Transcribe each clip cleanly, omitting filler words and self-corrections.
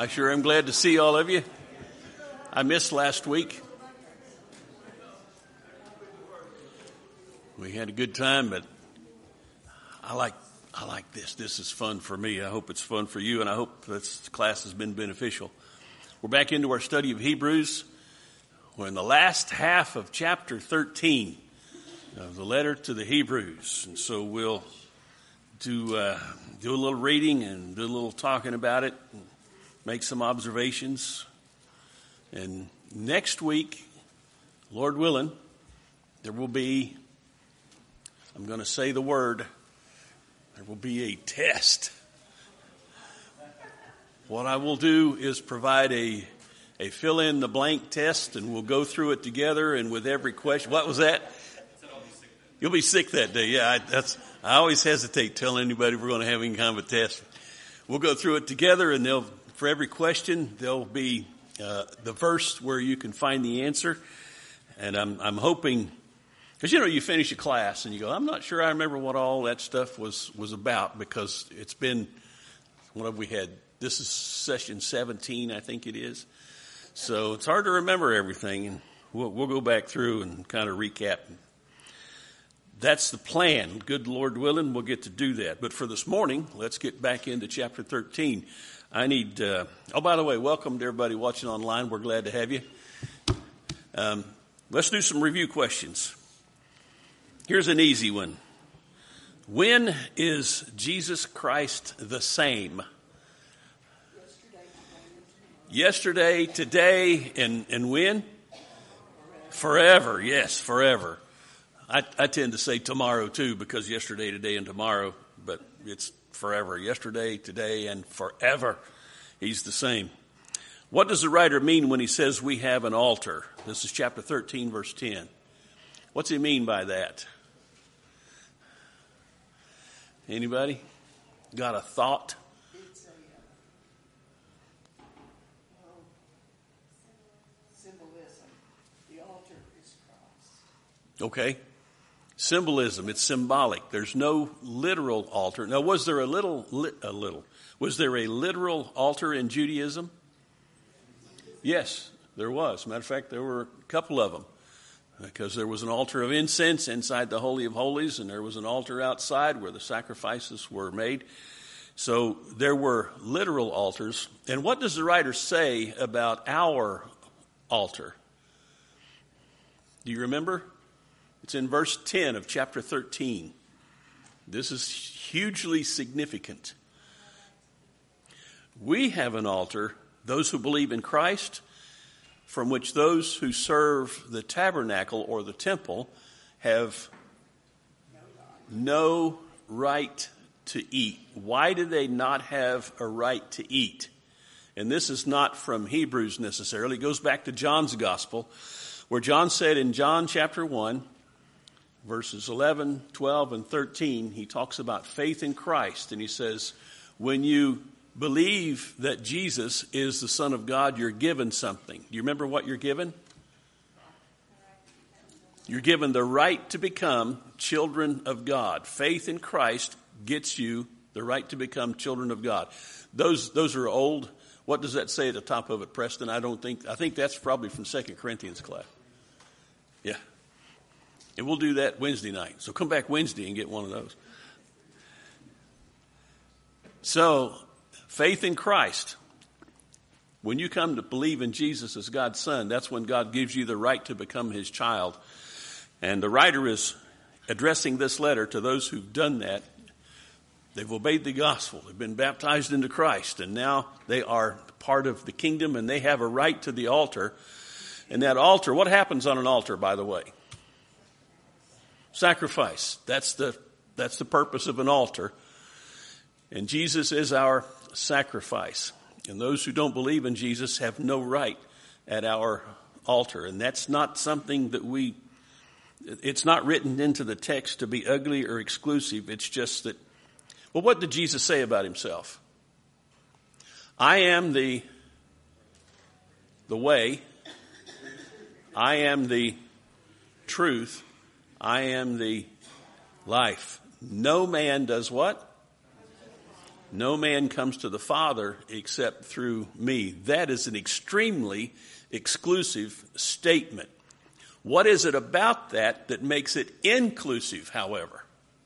I sure am glad to see all of you. I missed last week. We had a good time, but I like this. This is fun for me. I hope it's fun for you, and I hope this class has been beneficial. We're back into our study of Hebrews. We're in the last half of chapter 13 of the letter to the Hebrews, and so we'll do a little reading and do a little talking about it, and make some observations. And next week, Lord willing, there will be, I'm going to say the word, there will be a test. What I will do is provide a fill-in-the-blank test, and we'll go through it together, and with every question. What was that? You'll be sick that day. Yeah, I always hesitate telling anybody we're going to have any kind of a test. We'll go through it together, and for every question, there'll be the verse where you can find the answer. And I'm hoping, because you finish a class and you go, I'm not sure I remember what all that stuff was about, because it's been, what have we had? This is session 17, I think it is. So it's hard to remember everything, and we'll go back through and kind of recap. That's the plan. Good Lord willing, we'll get to do that. But for this morning, let's get back into chapter 13. I need, by the way, welcome to everybody watching online. We're glad to have you. Let's do some review questions. Here's an easy one. When is Jesus Christ the same? Yesterday, today, and when? Forever. Yes, forever. I tend to say tomorrow too, because yesterday, today, and tomorrow, but it's forever. Yesterday, today, and forever. He's the same. What does the writer mean when he says we have an altar? This is chapter 13, verse 10. What's he mean by that? Anybody got a thought? It's symbolism. The altar is Christ. Okay. Symbolism. It's symbolic. There's no literal altar. Now, was there was there a literal altar in Judaism? Yes, there was. Matter of fact, there were a couple of them, because there was an altar of incense inside the Holy of Holies, and there was an altar outside where the sacrifices were made. So there were literal altars. And what does the writer say about our altar? Do you remember? It's in verse 10 of chapter 13. This is hugely significant. We have an altar, those who believe in Christ, from which those who serve the tabernacle or the temple have no right to eat. Why do they not have a right to eat? And this is not from Hebrews necessarily. It goes back to John's gospel, where John said in John chapter 1, verses 11, 12, and 13, he talks about faith in Christ. And he says, when you believe that Jesus is the Son of God, you're given something. Do you remember what you're given? You're given the right to become children of God. Faith in Christ gets you the right to become children of God. Those are old. What does that say at the top of it, Preston? I think that's probably from 2 Corinthians class. Yeah. And we'll do that Wednesday night. So come back Wednesday and get one of those. So, faith in Christ. When you come to believe in Jesus as God's Son, that's when God gives you the right to become His child. And the writer is addressing this letter to those who've done that. They've obeyed the gospel. They've been baptized into Christ. And now they are part of the kingdom, and they have a right to the altar. And that altar, what happens on an altar, by the way? Sacrifice. That's the purpose of an altar. And Jesus is our sacrifice. And those who don't believe in Jesus have no right at our altar. And that's not something that it's not written into the text to be ugly or exclusive. It's just that, well, what did Jesus say about himself? I am the way. I am the truth. I am the life. No man does what? No man comes to the Father except through me. That is an extremely exclusive statement. What is it about that that makes it inclusive, however?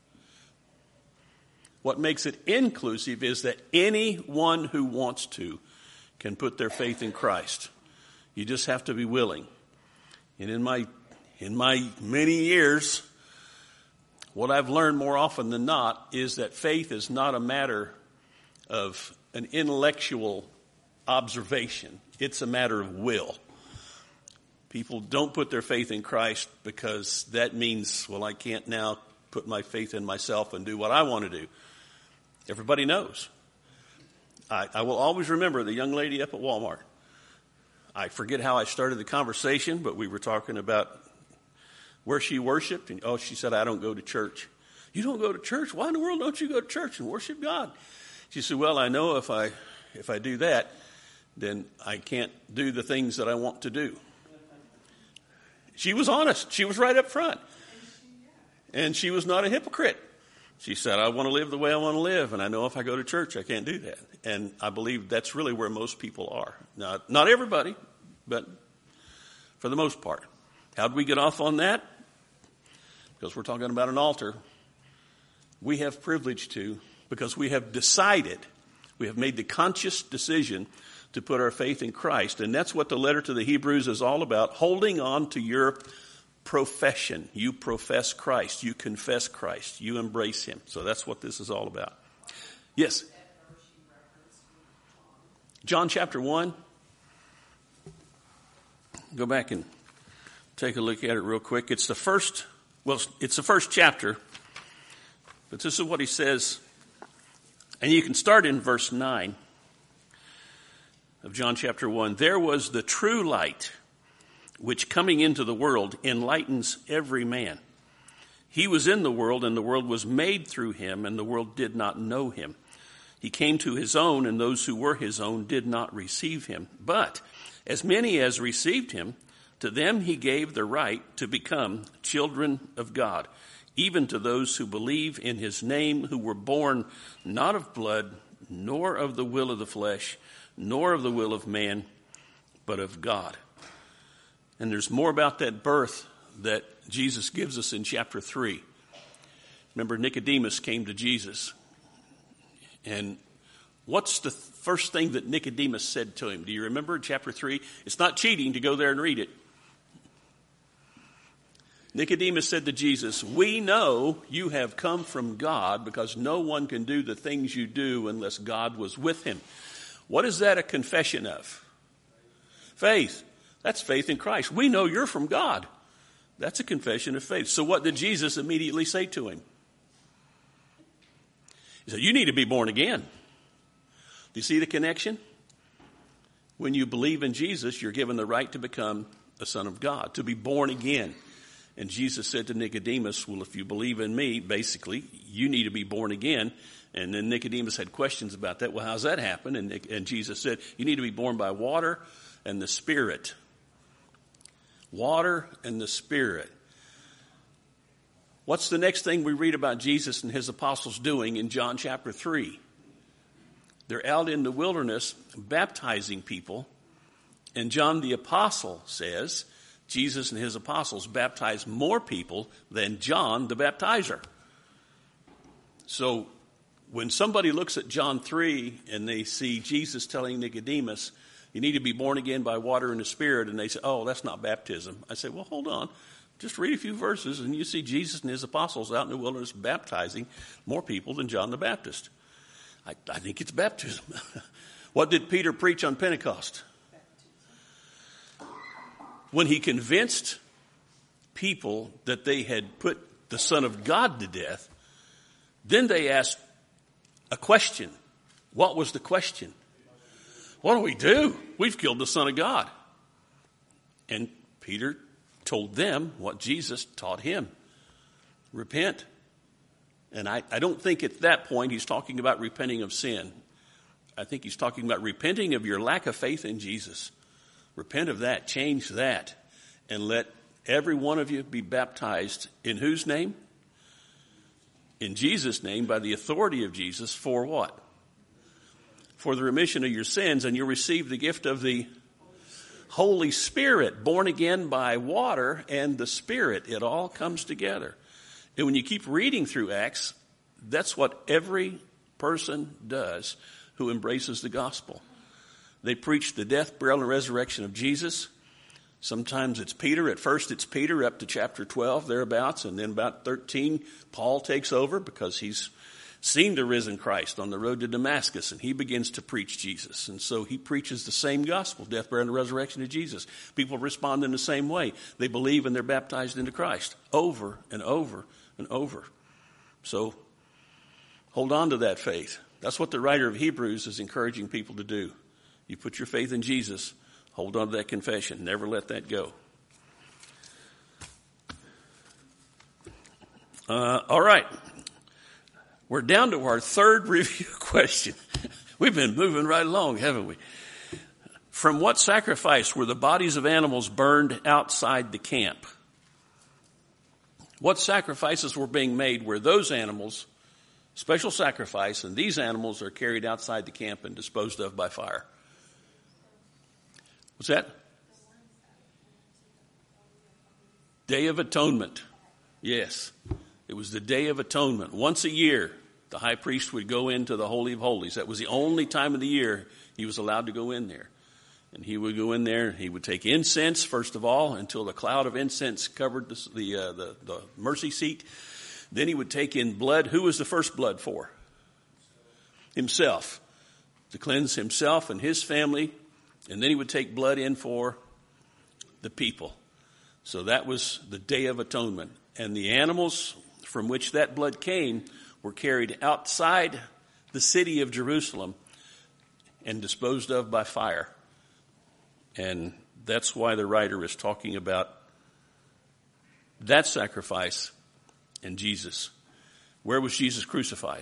What makes it inclusive is that anyone who wants to can put their faith in Christ. You just have to be willing. And in my many years, what I've learned more often than not is that faith is not a matter of an intellectual observation. It's a matter of will. People don't put their faith in Christ because that means, well, I can't now put my faith in myself and do what I want to do. Everybody knows. I will always remember the young lady up at Walmart. I forget how I started the conversation, but we were talking about where she worshiped. And she said, I don't go to church. You don't go to church? Why in the world don't you go to church and worship God? She said, well, I know if I do that, then I can't do the things that I want to do. She was honest. She was right up front. And she was not a hypocrite. She said, I want to live the way I want to live, and I know if I go to church, I can't do that. And I believe that's really where most people are. Not everybody, but for the most part. How did we get off on that? Because we're talking about an altar. We have privilege to, because we have decided, we have made the conscious decision to put our faith in Christ. And that's what the letter to the Hebrews is all about, holding on to your profession. You profess Christ. You confess Christ. You embrace him. So that's what this is all about. Yes? John chapter 1. Go back and take a look at it real quick. It's the first chapter. But this is what he says. And you can start in verse 9 of John chapter 1. There was the true light, which coming into the world enlightens every man. He was in the world, and the world was made through him, and the world did not know him. He came to his own, and those who were his own did not receive him. But as many as received him, to them he gave the right to become children of God, even to those who believe in his name, who were born not of blood, nor of the will of the flesh, nor of the will of man, but of God. And there's more about that birth that Jesus gives us in chapter 3. Remember, Nicodemus came to Jesus. And what's the first thing that Nicodemus said to him? Do you remember in chapter 3? It's not cheating to go there and read it. Nicodemus said to Jesus, we know you have come from God because no one can do the things you do unless God was with him. What is that a confession of? Faith. That's faith in Christ. We know you're from God. That's a confession of faith. So what did Jesus immediately say to him? He said, you need to be born again. Do you see the connection? When you believe in Jesus, you're given the right to become a son of God, to be born again. And Jesus said to Nicodemus, well, if you believe in me, basically, you need to be born again. And then Nicodemus had questions about that. Well, how's that happen? And Jesus said, you need to be born by water and the Spirit. Water and the Spirit. What's the next thing we read about Jesus and his apostles doing in John chapter 3? They're out in the wilderness baptizing people. And John the apostle says Jesus and his apostles baptized more people than John the baptizer. So when somebody looks at John 3 and they see Jesus telling Nicodemus, you need to be born again by water and the Spirit, and they say, oh, that's not baptism. I say, well, hold on. Just read a few verses, and you see Jesus and his apostles out in the wilderness baptizing more people than John the Baptist. I think it's baptism. What did Peter preach on Pentecost? When he convinced people that they had put the Son of God to death, then they asked a question. What was the question? What do we do? We've killed the Son of God. And Peter told them what Jesus taught him. Repent. And I don't think at that point he's talking about repenting of sin. I think he's talking about repenting of your lack of faith in Jesus. Repent of that. Change that. And let every one of you be baptized in whose name? In Jesus' name, by the authority of Jesus, for what? for the remission of your sins, and you'll receive the gift of the Holy Spirit, born again by water and the Spirit. It all comes together. And when you keep reading through Acts, that's what every person does who embraces the gospel. They preach the death, burial, and resurrection of Jesus. Sometimes it's Peter. At first it's Peter up to chapter 12, thereabouts. And then about 13, Paul takes over because he's seen the risen Christ on the road to Damascus. And he begins to preach Jesus. And so he preaches the same gospel, death, burial, and resurrection of Jesus. People respond in the same way. They believe and they're baptized into Christ over and over and over. So hold on to that faith. That's what the writer of Hebrews is encouraging people to do. You put your faith in Jesus. Hold on to that confession. Never let that go. All right. We're down to our third review question. We've been moving right along, haven't we? From what sacrifice were the bodies of animals burned outside the camp? What sacrifices were being made where those animals, special sacrifice, and these animals are carried outside the camp and disposed of by fire? What's that? Day of Atonement. Yes. It was the Day of Atonement. Once a year, the high priest would go into the Holy of Holies. That was the only time of the year he was allowed to go in there. And he would go in there, he would take incense, first of all, until the cloud of incense covered the mercy seat. Then he would take in blood. Who was the first blood for? Himself. To cleanse himself and his family. And then he would take blood in for the people. So that was the Day of Atonement. And the animals from which that blood came were carried outside the city of Jerusalem and disposed of by fire. And that's why the writer is talking about that sacrifice and Jesus. Where was Jesus crucified?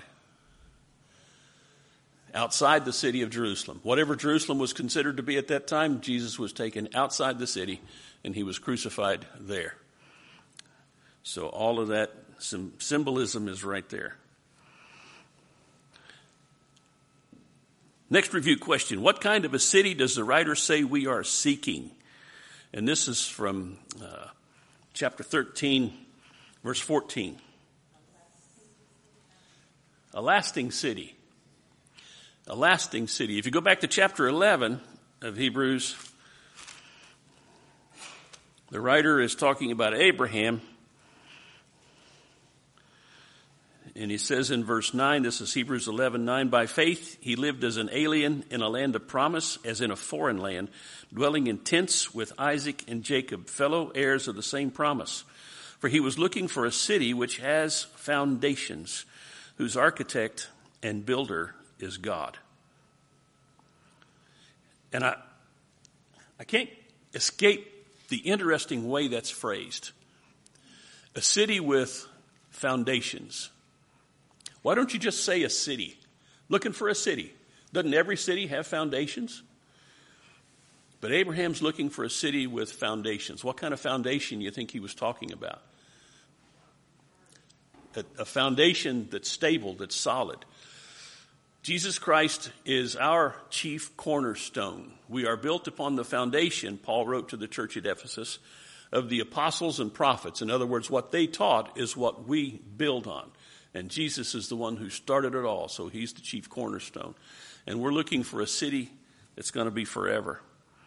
Outside the city of Jerusalem. Whatever Jerusalem was considered to be at that time, Jesus was taken outside the city and he was crucified there. So all of that symbolism is right there. Next review question. What kind of a city does the writer say we are seeking? And this is from chapter 13, verse 14. A lasting city. A lasting city. If you go back to chapter 11 of Hebrews, the writer is talking about Abraham. And he says in verse 9, this is Hebrews 11:9, by faith he lived as an alien in a land of promise, as in a foreign land, dwelling in tents with Isaac and Jacob, fellow heirs of the same promise. For he was looking for a city which has foundations, whose architect and builder is God. And I can't escape the interesting way that's phrased. A city with foundations. Why don't you just say a city? Looking for a city. Doesn't every city have foundations? But Abraham's looking for a city with foundations. What kind of foundation do you think he was talking about? A foundation that's stable, that's solid. Jesus Christ is our chief cornerstone. We are built upon the foundation, Paul wrote to the church at Ephesus, of the apostles and prophets. In other words, what they taught is what we build on. And Jesus is the one who started it all, so he's the chief cornerstone. And we're looking for a city that's going to be forever.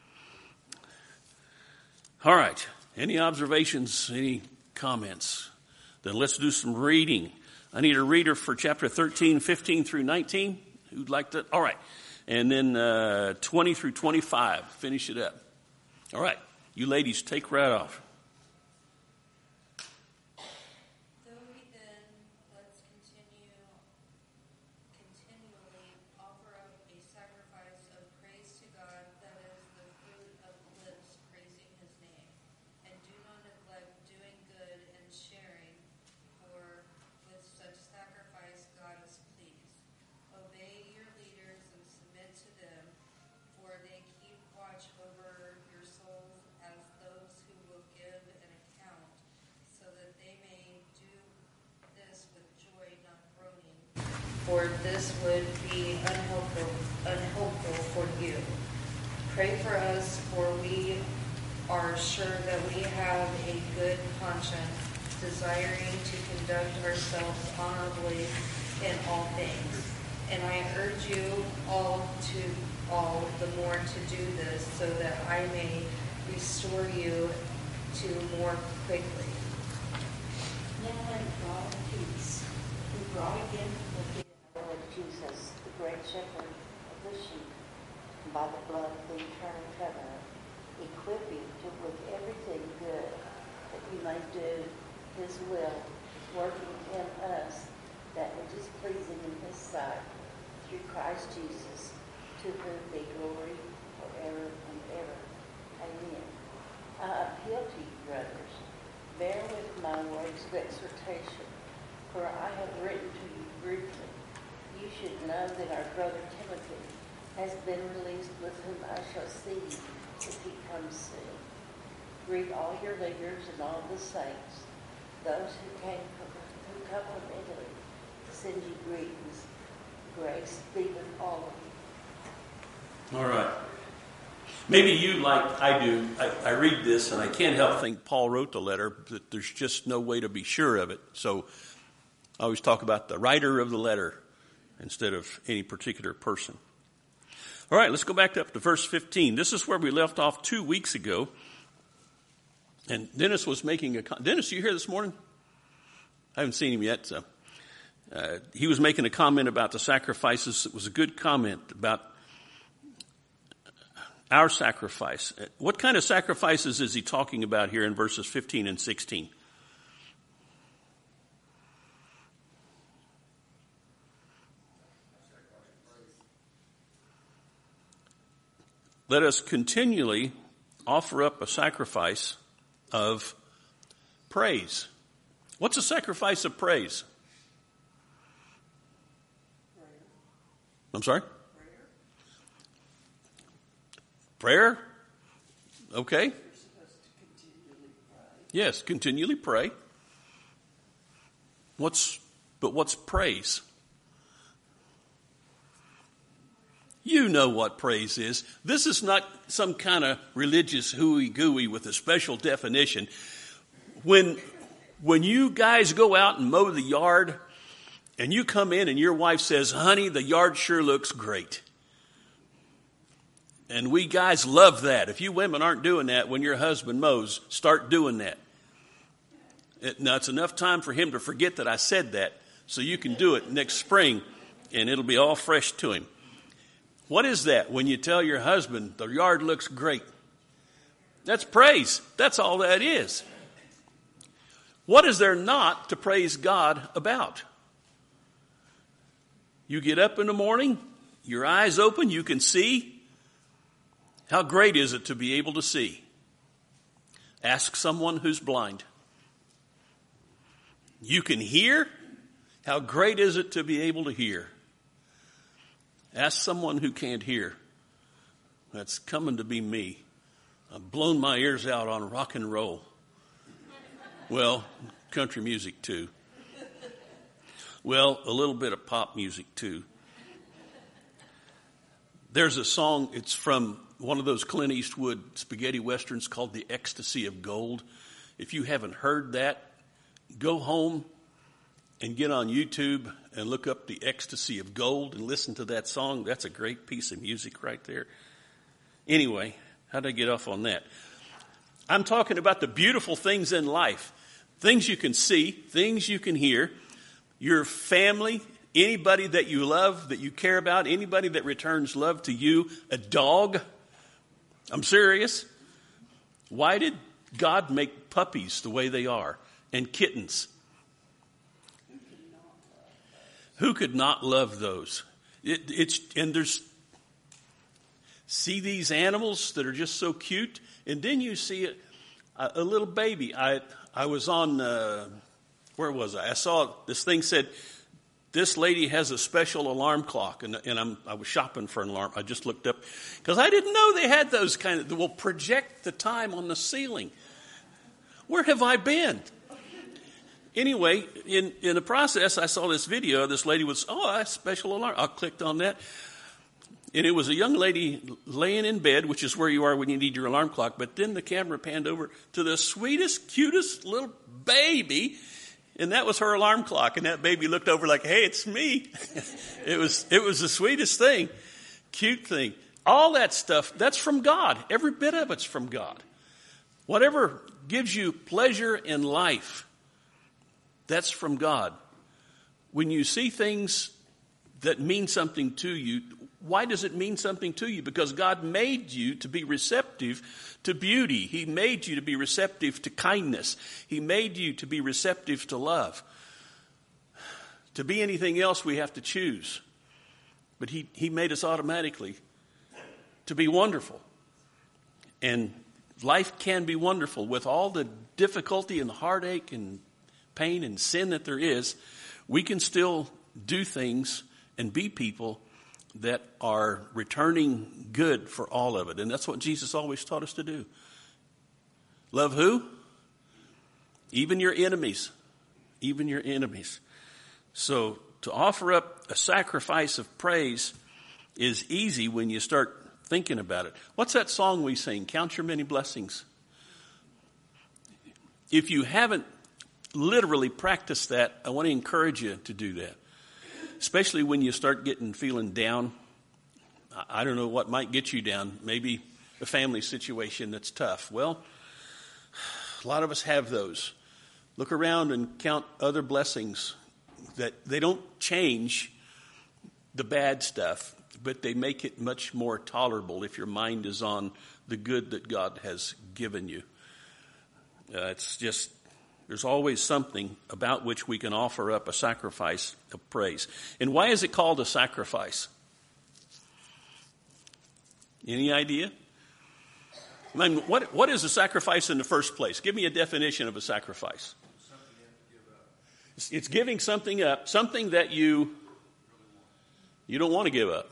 All right. Any observations, any comments? Then let's do some reading. I need a reader for chapter 13, 15 through 19. Who'd like to? All right. And then 20 through 25. Finish it up. All right. You ladies, take right off. Over your souls as those who will give for this would be unhelpful for you. Pray for us, for we are sure that we have a good conscience, desiring to conduct ourselves honorably in all things. And I urge you all the more to do this, so that I may restore you to more quickly. Now let God of peace, who brought again from the dead our Lord Jesus, the great shepherd of the sheep, and by the blood of the eternal covenant, equip you to with everything good, that you may do his will, working in us that which is pleasing in his sight, through Christ Jesus, to whom be glory forever and ever. Amen. I appeal to you, brothers, bear with my words of exhortation, for I have written to you briefly. You should know that our brother Timothy has been released, with whom I shall see you if he comes soon. Greet all your leaders and all the saints. Those who come from Italy send you greetings. Grace be with all of you. All right. Maybe you, like I do, I read this and I can't help think Paul wrote the letter, but there's just no way to be sure of it. So I always talk about the writer of the letter instead of any particular person. All right, let's go back up to verse 15. This is where we left off 2 weeks ago. And Dennis was making Dennis, you here this morning? I haven't seen him yet. So he was making a comment about the sacrifices. It was a good comment about our sacrifice. What kind of sacrifices is he talking about here in verses 15 and 16? Let us continually offer up a sacrifice of praise. What's a sacrifice of praise? I'm sorry? Prayer? Okay. You're supposed to continually pray. Yes, continually pray. What's praise? You know what praise is. This is not some kind of religious hooey-gooey with a special definition. When you guys go out and mow the yard and you come in and your wife says, honey, the yard sure looks great. And we guys love that. If you women aren't doing that when your husband mows, start doing that. Now, it's enough time for him to forget that I said that, so you can do it next spring and it'll be all fresh to him. What is that when you tell your husband the yard looks great? That's praise. That's all that is. What is there not to praise God about? You get up in the morning, your eyes open, you can see. How great is it to be able to see? Ask someone who's blind. You can hear. How great is it to be able to hear? Ask someone who can't hear. That's coming to be me. I've blown my ears out on rock and roll. Well, country music too. Well, a little bit of pop music too. There's a song, it's from one of those Clint Eastwood spaghetti westerns called The Ecstasy of Gold. If you haven't heard that, go home and get on YouTube and look up The Ecstasy of Gold and listen to that song. That's a great piece of music right there. Anyway, how did I get off on that? I'm talking about the beautiful things in life. Things you can see, things you can hear. Your family, anybody that you love, that you care about, anybody that returns love to you, a dog. I'm serious. Why did God make puppies the way they are and kittens? Who could not love those? See these animals that are just so cute, and then you see a little baby. I was on, where was I? I saw this thing said, this lady has a special alarm clock, and I was shopping for an alarm. I just looked up because I didn't know they had those kind of that will project the time on the ceiling. Where have I been? anyway, in the process, I saw this video. This lady was, that's special alarm. I clicked on that. And it was a young lady laying in bed, which is where you are when you need your alarm clock. But then the camera panned over to the sweetest, cutest little baby. And that was her alarm clock. And that baby looked over like, hey, it's me. It was the sweetest thing. Cute thing. All that stuff, that's from God. Every bit of it's from God. Whatever gives you pleasure in life, that's from God. When you see things that mean something to you, why does it mean something to you? Because God made you to be receptive to beauty. He made you to be receptive to kindness. He made you to be receptive to love. To be anything else, we have to choose. But He made us automatically to be wonderful. And life can be wonderful with all the difficulty and heartache and pain and sin that there is. We can still do things and be people that are returning good for all of it. And that's what Jesus always taught us to do. Love who? Even your enemies. Even your enemies. So to offer up a sacrifice of praise is easy when you start thinking about it. What's that song we sing? Count your many blessings. If you haven't literally practiced that, I want to encourage you to do that. Especially when you start feeling down. I don't know what might get you down. Maybe a family situation that's tough. Well, a lot of us have those. Look around and count other blessings that they don't change the bad stuff, but they make it much more tolerable if your mind is on the good that God has given you. It's just, there's always something about which we can offer up a sacrifice of praise. And why is it called a sacrifice? Any idea? I mean, what is a sacrifice in the first place? Give me a definition of a sacrifice. Something you have to give up. It's giving something up, something that you don't want to give up.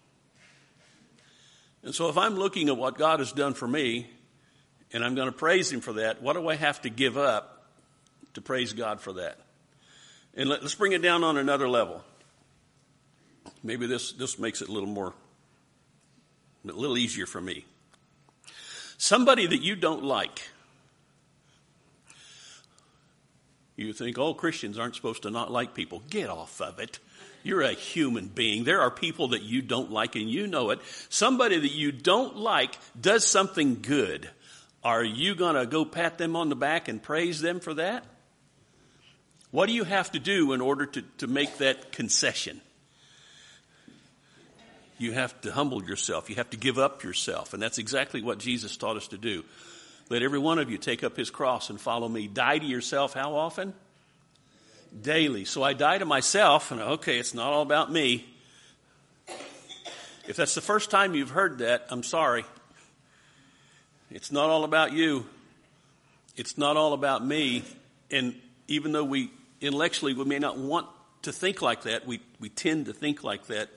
And so if I'm looking at what God has done for me, and I'm going to praise Him for that, what do I have to give up to praise God for that? And let's bring it down on another level. Maybe this makes it a little easier for me. Somebody that you don't like. You think, Christians aren't supposed to not like people. Get off of it. You're a human being. There are people that you don't like and you know it. Somebody that you don't like does something good. Are you going to go pat them on the back and praise them for that? What do you have to do in order to make that concession? You have to humble yourself. You have to give up yourself. And that's exactly what Jesus taught us to do. Let every one of you take up his cross and follow me. Die to yourself how often? Daily. So I die to myself, and it's not all about me. If that's the first time you've heard that, I'm sorry. It's not all about you. It's not all about me. And even though we intellectually we may not want to think like that, we tend to think like that.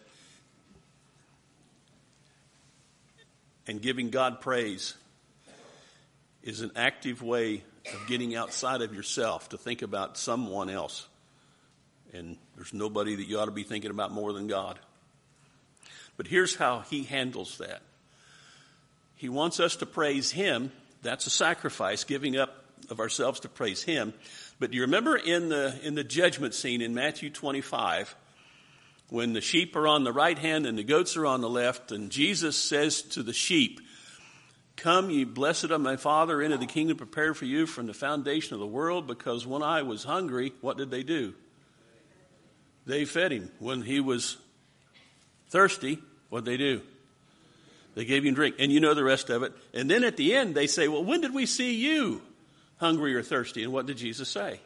And giving God praise is an active way of getting outside of yourself to think about someone else. And there's nobody that you ought to be thinking about more than God. But here's how he handles that. He wants us to praise him. That's a sacrifice, giving up of ourselves to praise him. But do you remember in the judgment scene in Matthew 25, when the sheep are on the right hand and the goats are on the left, and Jesus says to the sheep, "Come, ye blessed of my Father, into the kingdom prepared for you from the foundation of the world, because when I was hungry," what did they do? They fed him. When he was thirsty, what did they do? They gave him drink. And you know the rest of it. And then at the end, they say, "Well, when did we see you hungry or thirsty?" And what did Jesus say?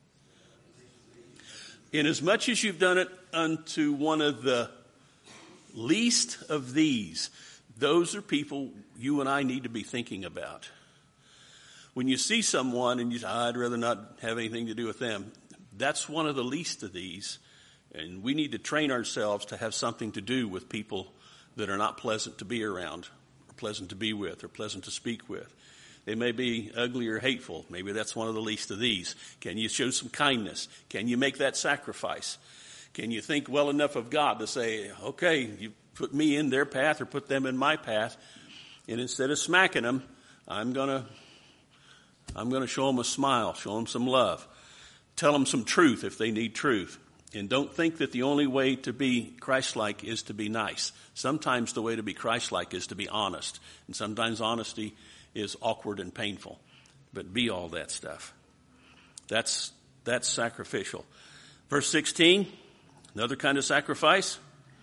"Inasmuch as you've done it unto one of the least of these," those are people you and I need to be thinking about. When you see someone and you say, "I'd rather not have anything to do with them," that's one of the least of these. And we need to train ourselves to have something to do with people that are not pleasant to be around, or pleasant to be with, or pleasant to speak with. They may be ugly or hateful. Maybe that's one of the least of these. Can you show some kindness? Can you make that sacrifice? Can you think well enough of God to say, okay, you put me in their path or put them in my path, and instead of smacking them, I'm gonna show them a smile, show them some love, tell them some truth if they need truth. And don't think that the only way to be Christ-like is to be nice. Sometimes the way to be Christ-like is to be honest. And sometimes honesty is awkward and painful. But be all that stuff. That's sacrificial. Verse 16, another kind of sacrifice.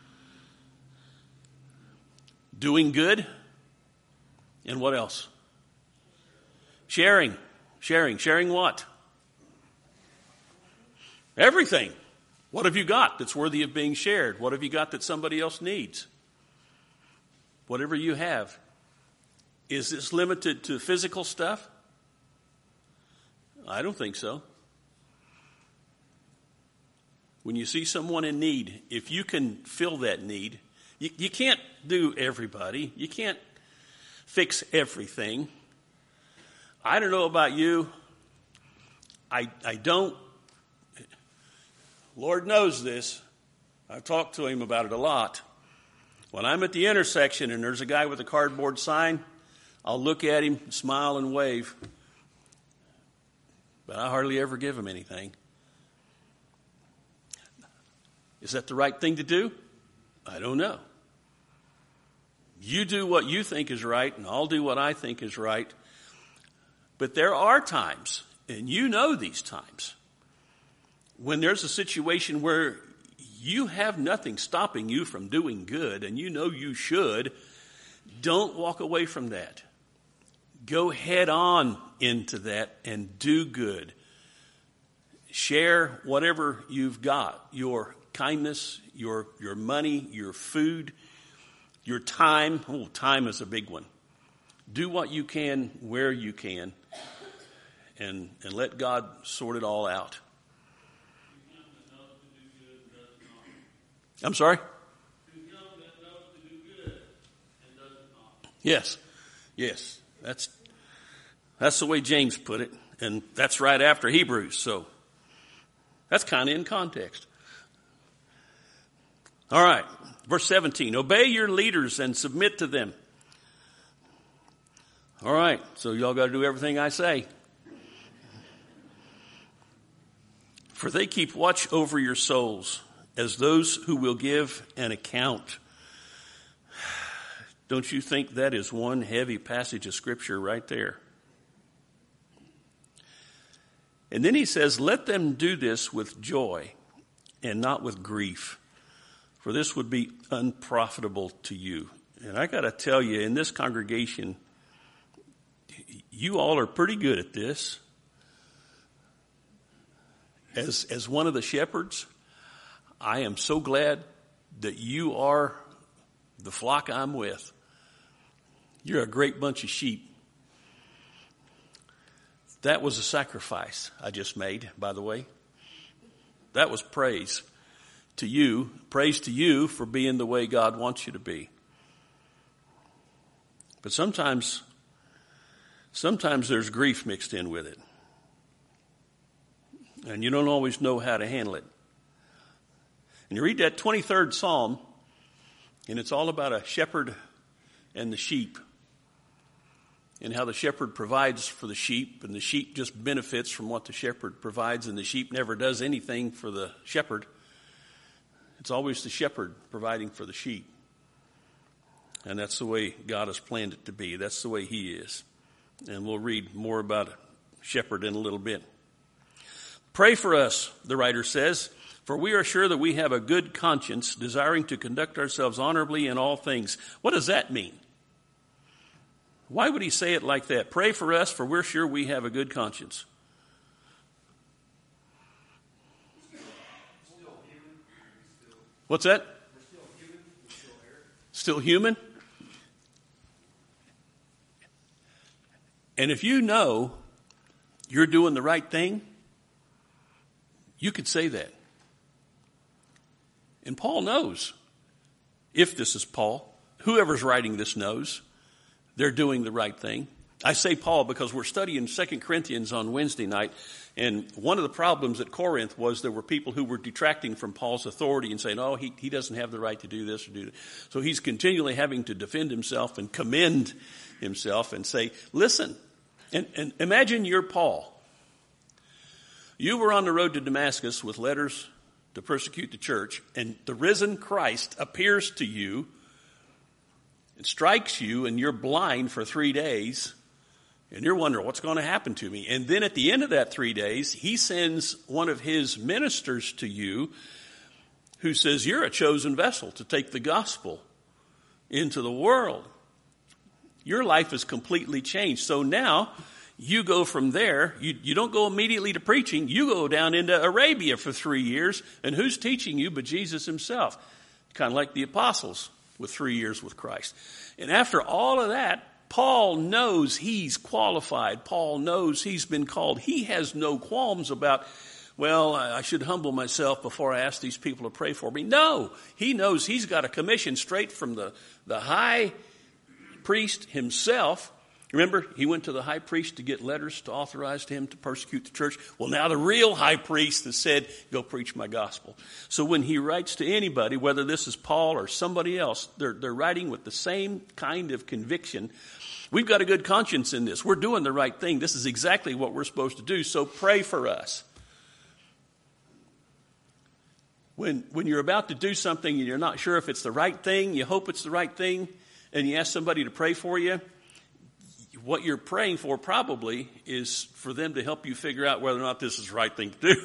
Doing good. And what else? Sharing. Sharing what? Everything. What have you got that's worthy of being shared? What have you got that somebody else needs? Whatever you have. Is this limited to physical stuff? I don't think so. When you see someone in need, if you can fill that need, you can't do everybody. You can't fix everything. I don't know about you. I don't. Lord knows this. I've talked to him about it a lot. When I'm at the intersection and there's a guy with a cardboard sign, I'll look at him, smile, and wave. But I hardly ever give him anything. Is that the right thing to do? I don't know. You do what you think is right, and I'll do what I think is right. But there are times, and you know these times, when there's a situation where you have nothing stopping you from doing good, and you know you should, don't walk away from that. Go head on into that and do good. Share whatever you've got, your kindness, your money, your food, your time. Oh, time is a big one. Do what you can where you can, and let God sort it all out. I'm sorry? Yes. That's the way James put it, and that's right after Hebrews, so that's kind of in context. All right, verse 17, obey your leaders and submit to them. All right, so y'all got to do everything I say. For they keep watch over your souls as those who will give an account. Don't you think that is one heavy passage of Scripture right there? And then he says, let them do this with joy and not with grief, for this would be unprofitable to you. And I got to tell you, in this congregation, you all are pretty good at this. As one of the shepherds, I am so glad that you are the flock I'm with. You're a great bunch of sheep. That was a sacrifice I just made, by the way. That was praise to you. Praise to you for being the way God wants you to be. But sometimes there's grief mixed in with it. And you don't always know how to handle it. And you read that 23rd Psalm, and it's all about a shepherd and the sheep, and how the shepherd provides for the sheep, and the sheep just benefits from what the shepherd provides, and the sheep never does anything for the shepherd. It's always the shepherd providing for the sheep. And that's the way God has planned it to be. That's the way he is. And we'll read more about a shepherd in a little bit. Pray for us, the writer says, for we are sure that we have a good conscience, desiring to conduct ourselves honorably in all things. What does that mean? Why would he say it like that? Pray for us, for we're sure we have a good conscience. What's that? Still human? And if you know you're doing the right thing, you could say that. And Paul knows, if this is Paul, whoever's writing this knows, they're doing the right thing. I say Paul because we're studying 2 Corinthians on Wednesday night, and one of the problems at Corinth was there were people who were detracting from Paul's authority and saying, oh, he doesn't have the right to do this or do that. So he's continually having to defend himself and commend himself and say, listen, and imagine you're Paul. You were on the road to Damascus with letters to persecute the church, and the risen Christ appears to you and strikes you, and you're blind for 3 days. And you're wondering, what's going to happen to me? And then at the end of that 3 days, he sends one of his ministers to you who says, you're a chosen vessel to take the gospel into the world. Your life is completely changed. So now you go from there. You don't go immediately to preaching. You go down into Arabia for 3 years. And who's teaching you but Jesus himself? Kind of like the apostles with 3 years with Christ. And after all of that, Paul knows he's qualified. Paul knows he's been called. He has no qualms about, well, I should humble myself before I ask these people to pray for me. No, he knows he's got a commission straight from the high priest himself. Remember, he went to the high priest to get letters to authorize him to persecute the church. Well, now the real high priest has said, go preach my gospel. So when he writes to anybody, whether this is Paul or somebody else, they're writing with the same kind of conviction. We've got a good conscience in this. We're doing the right thing. This is exactly what we're supposed to do. So pray for us. When you're about to do something and you're not sure if it's the right thing, you hope it's the right thing, and you ask somebody to pray for you, what you're praying for probably is for them to help you figure out whether or not this is the right thing to do.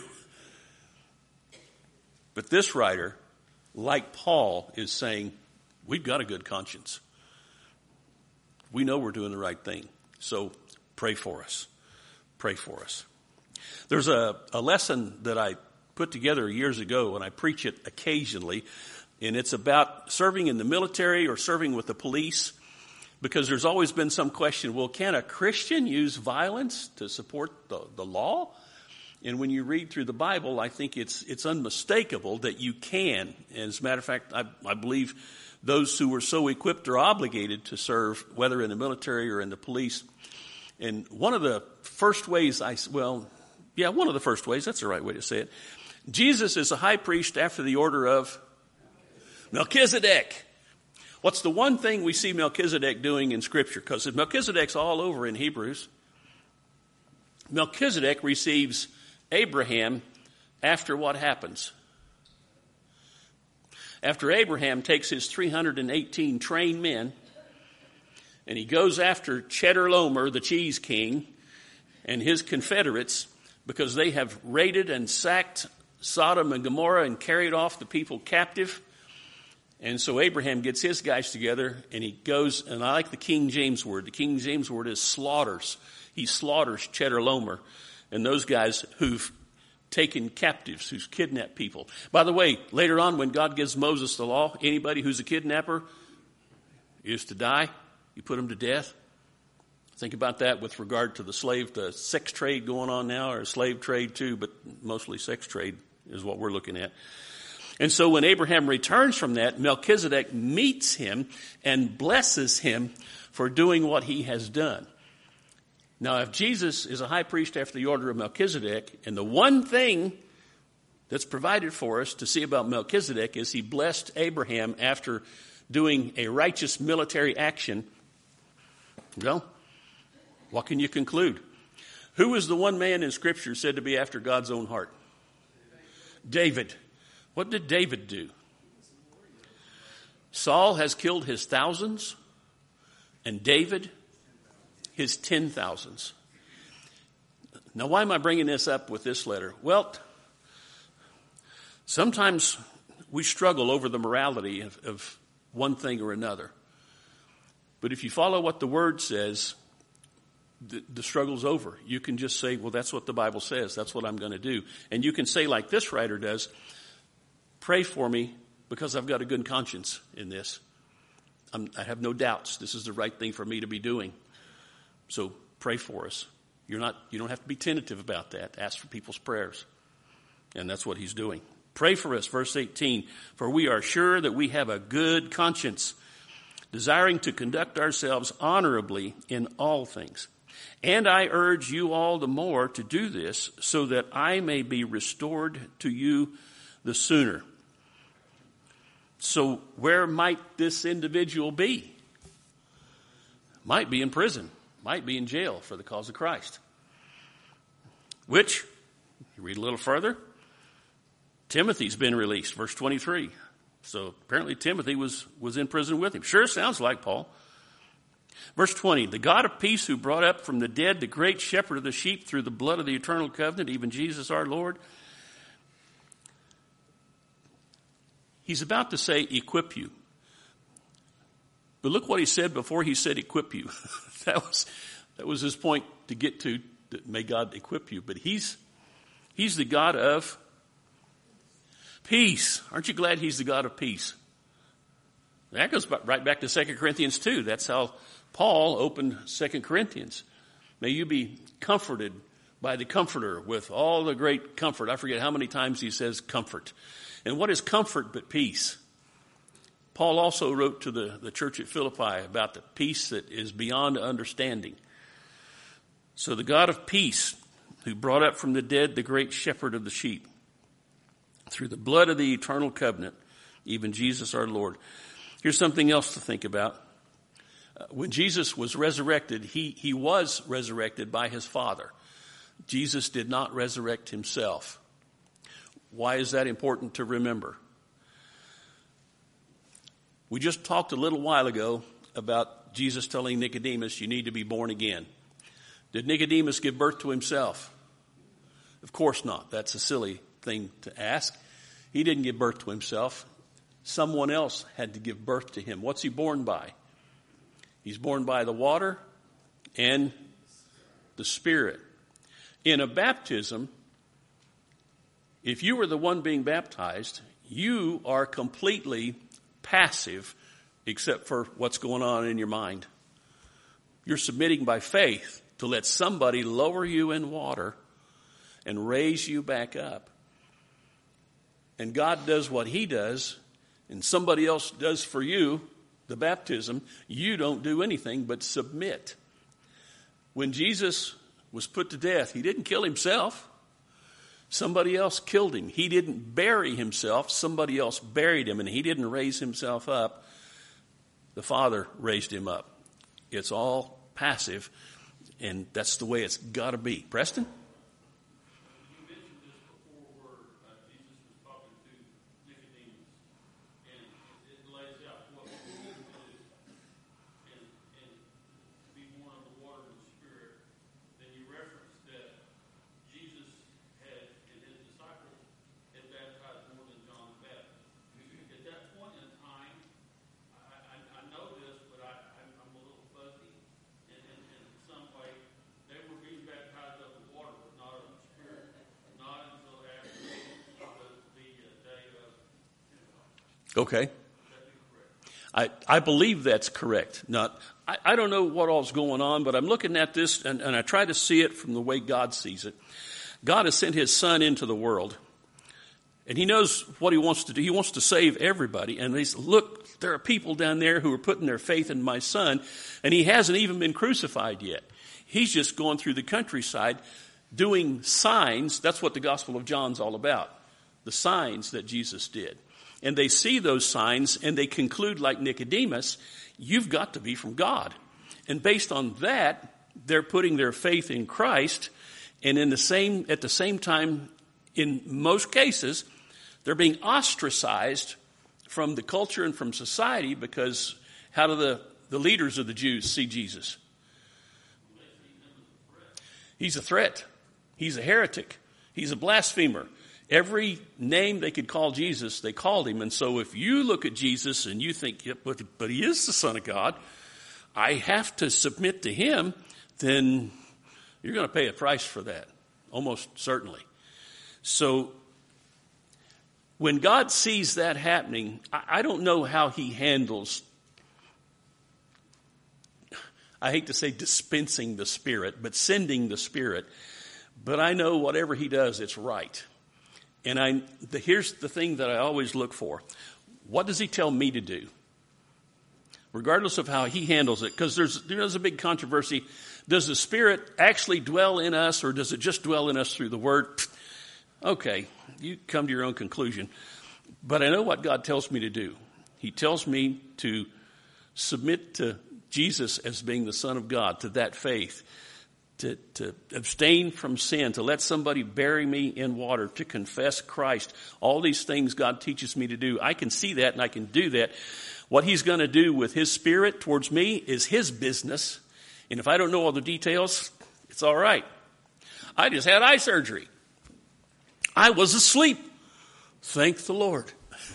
But this writer, like Paul, is saying, we've got a good conscience. We know we're doing the right thing. So pray for us. Pray for us. There's a lesson that I put together years ago, and I preach it occasionally, and it's about serving in the military or serving with the police. Because there's always been some question, well, can a Christian use violence to support the law? And when you read through the Bible, I think it's unmistakable that you can. And as a matter of fact, I believe those who were so equipped are obligated to serve, whether in the military or in the police. And one of the first ways that's the right way to say it. Jesus is a high priest after the order of Melchizedek. What's the one thing we see Melchizedek doing in Scripture? Because Melchizedek's all over in Hebrews. Melchizedek receives Abraham after what happens? After Abraham takes his 318 trained men, and he goes after Chedorlaomer, the cheese king, and his confederates, because they have raided and sacked Sodom and Gomorrah and carried off the people captive. And so Abraham gets his guys together, and he goes, and I like the King James word. The King James word is slaughters. He slaughters Chedorlaomer and those guys who've taken captives, who's kidnapped people. By the way, later on when God gives Moses the law, anybody who's a kidnapper is to die. You put them to death. Think about that with regard to the sex trade going on now, or slave trade too, but mostly sex trade is what we're looking at. And so when Abraham returns from that, Melchizedek meets him and blesses him for doing what he has done. Now, if Jesus is a high priest after the order of Melchizedek, and the one thing that's provided for us to see about Melchizedek is he blessed Abraham after doing a righteous military action, well, what can you conclude? Who is the one man in Scripture said to be after God's own heart? David. What did David do? Saul has killed his thousands, and David his 10,000s. Now, why am I bringing this up with this letter? Well, sometimes we struggle over the morality of one thing or another. But if you follow what the Word says, the struggle's over. You can just say, well, that's what the Bible says. That's what I'm going to do. And you can say, like this writer does, pray for me because I've got a good conscience in this. I have no doubts. This is the right thing for me to be doing. So pray for us. You don't have to be tentative about that. Ask for people's prayers. And that's what he's doing. Pray for us, verse 18, for we are sure that we have a good conscience. desiring to conduct ourselves honorably in all things. And I urge you all the more to do this, so that I may be restored to you the sooner. So where might this individual be? Might be in prison, might be in jail for the cause of Christ. Which, you read a little further, Timothy's been released, verse 23. So apparently Timothy was in prison with him. Sure sounds like Paul. Verse 20, the God of peace who brought up from the dead the great shepherd of the sheep through the blood of the eternal covenant, even Jesus our Lord. He's about to say equip you. But look what he said before he said equip you. that was his point to get to, that may God equip you. But he's the God of peace. Aren't you glad he's the God of peace? That goes right back to 2 Corinthians 2. That's how Paul opened 2 Corinthians. May you be comforted by the Comforter with all the great comfort. I forget how many times he says comfort. And what is comfort but peace? Paul also wrote to the church at Philippi about the peace that is beyond understanding. So the God of peace, who brought up from the dead the great shepherd of the sheep, through the blood of the eternal covenant, even Jesus our Lord. Here's something else to think about. When Jesus was resurrected, he was resurrected by his Father. Jesus did not resurrect himself. Why is that important to remember? We just talked a little while ago about Jesus telling Nicodemus, you need to be born again. Did Nicodemus give birth to himself? Of course not. That's a silly thing to ask. He didn't give birth to himself. Someone else had to give birth to him. What's he born by? He's born by the water and the Spirit. In a baptism, if you were the one being baptized, you are completely passive except for what's going on in your mind. You're submitting by faith to let somebody lower you in water and raise you back up. And God does what he does, and somebody else does for you the baptism. You don't do anything but submit. When Jesus was put to death, he didn't kill himself. Somebody else killed him. He didn't bury himself. Somebody else buried him, and he didn't raise himself up. The Father raised him up. It's all passive, and that's the way it's got to be. Preston? You mentioned this before where Jesus was talking to Nicodemus, and it lays out what we need to do and to be born of the water and the Spirit. Then you referenced that Jesus had, and his disciples had baptized more than John the Baptist. At that point in time, I know this, but I'm a little fuzzy. And in some way, they were being baptized of the water, but not of the Spirit. Not until after the day of Pentecost. Okay. Would that be correct? I believe that's correct. I don't know what all's going on, but I'm looking at this, and I try to see it from the way God sees it. God has sent his Son into the world, and he knows what he wants to do. He wants to save everybody. And he's, look, there are people down there who are putting their faith in my Son, and he hasn't even been crucified yet. He's just going through the countryside doing signs. That's what the Gospel of John's all about, the signs that Jesus did. And they see those signs, and they conclude like Nicodemus, you've got to be from God. And based on that, they're putting their faith in Christ, and at the same time, in most cases, they're being ostracized from the culture and from society, because how do the leaders of the Jews see Jesus? He's a threat. He's a heretic. He's a blasphemer. Every name they could call Jesus, they called him. And so if you look at Jesus and you think, yeah, but he is the Son of God, I have to submit to him, then you're going to pay a price for that, almost certainly. So when God sees that happening, I don't know how he handles, I hate to say dispensing the Spirit, but sending the Spirit. But I know whatever he does, it's right. And here's the thing that I always look for. What does he tell me to do? regardless of how he handles it. Because there's a big controversy. Does the Spirit actually dwell in us, or does it just dwell in us through the Word? Okay, you come to your own conclusion. But I know what God tells me to do. He tells me to submit to Jesus as being the Son of God, to that faith, to abstain from sin, to let somebody bury me in water, to confess Christ. All these things God teaches me to do. I can see that and I can do that. What he's going to do with his Spirit towards me is his business. And if I don't know all the details, it's all right. I just had eye surgery. I was asleep. Thank the Lord.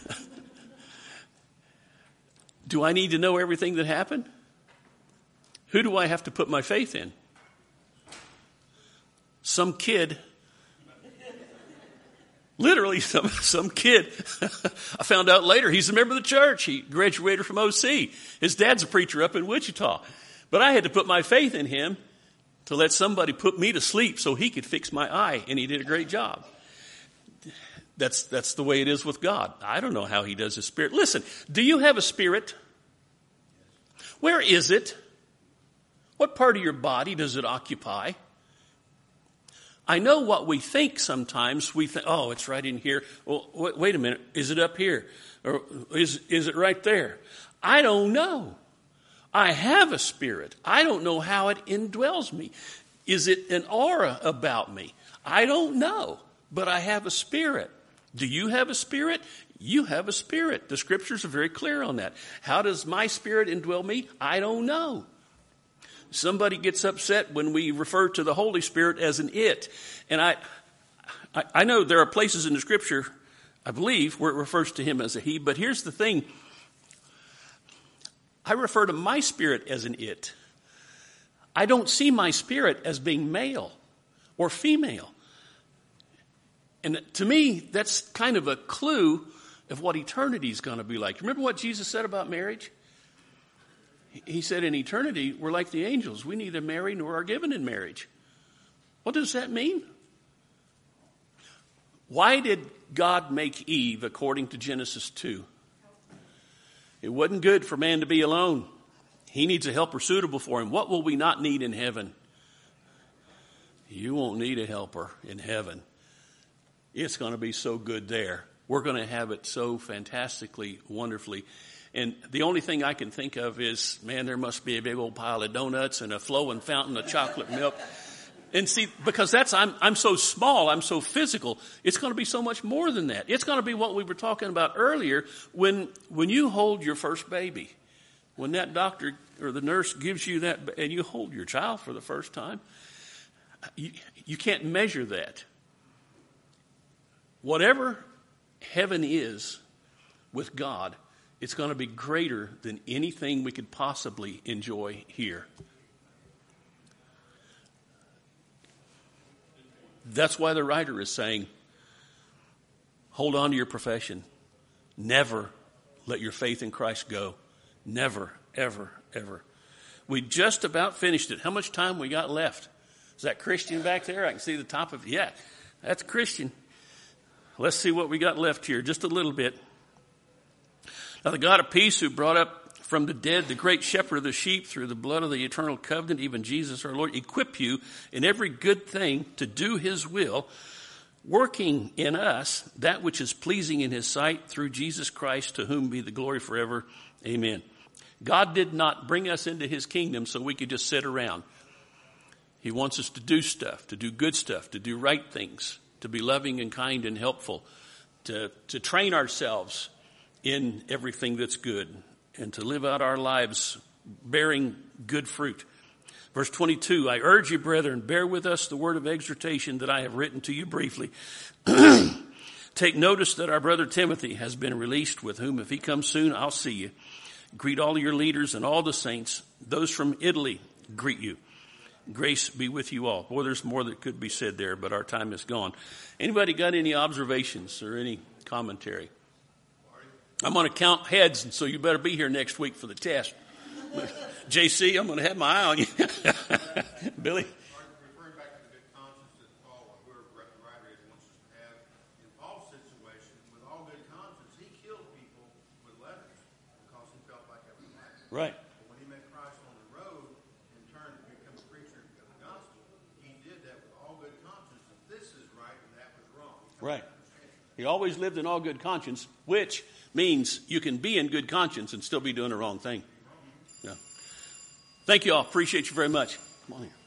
Do I need to know everything that happened? Who do I have to put my faith in? Some kid. Literally, some kid. I found out later he's a member of the church. He graduated from OC. His dad's a preacher up in Wichita. But I had to put my faith in him to let somebody put me to sleep so he could fix my eye, and he did a great job. That's the way it is with God. I don't know how he does his Spirit. Listen, do you have a spirit? Where is it? What part of your body does it occupy? I know what we think sometimes. We think, oh, it's right in here. Well, wait a minute. Is it up here? Or is it right there? I don't know. I have a spirit. I don't know how it indwells me. Is it an aura about me? I don't know. But I have a spirit. Do you have a spirit? You have a spirit. The scriptures are very clear on that. How does my spirit indwell me? I don't know. Somebody gets upset when we refer to the Holy Spirit as an it. And I know there are places in the scripture, I believe, where it refers to him as a he. But here's the thing. I refer to my spirit as an it. I don't see my spirit as being male or female. And to me, that's kind of a clue of what eternity is going to be like. Remember what Jesus said about marriage? He said in eternity, we're like the angels. We neither marry nor are given in marriage. What does that mean? Why did God make Eve according to Genesis 2? It wasn't good for man to be alone. He needs a helper suitable for him. What will we not need in heaven? You won't need a helper in heaven. It's going to be so good there. We're going to have it so fantastically, wonderfully. And the only thing I can think of is, man, there must be a big old pile of donuts and a flowing fountain of chocolate milk. And see, because I'm so small, I'm so physical, it's going to be so much more than that. It's going to be what we were talking about earlier when you hold your first baby. When that doctor or the nurse gives you that, and you hold your child for the first time, you can't measure that. Whatever heaven is with God, it's going to be greater than anything we could possibly enjoy here. That's why the writer is saying, hold on to your profession. Never let your faith in Christ go. Never, ever, ever. We just about finished it. How much time we got left? Is that Christian back there? I can see the top of it. Yeah, that's Christian. Let's see what we got left here, just a little bit. Now the God of peace who brought up from the dead the great shepherd of the sheep through the blood of the eternal covenant, even Jesus our Lord, equip you in every good thing to do his will, working in us that which is pleasing in his sight through Jesus Christ, to whom be the glory forever. Amen. God did not bring us into his kingdom so we could just sit around. He wants us to do stuff, to do good stuff, to do right things, to be loving and kind and helpful, to train ourselves in everything that's good, and to live out our lives bearing good fruit. Verse 22, I urge you, brethren, bear with us the word of exhortation that I have written to you briefly. Take notice that our brother Timothy has been released, with whom if he comes soon, I'll see you. Greet all your leaders and all the saints. Those from Italy greet you. Grace be with you all. Boy, there's more that could be said there, but our time is gone. Anybody got any observations or any commentary? I'm going to count heads, and so you better be here next week for the test. JC, I'm going to have my eye on you. Billy? Referring back to the good conscience that Paul, whoever the writer is, wants us to have, in Paul's situation, with all good conscience, he killed people with letters because he felt like that was right. Right. But when he met Christ on the road and turned to become a preacher of the gospel, he did that with all good conscience. That this is right and that was wrong. Right. He always lived in all good conscience, which means you can be in good conscience and still be doing the wrong thing. Yeah. Thank you all. Appreciate you very much. Come on here.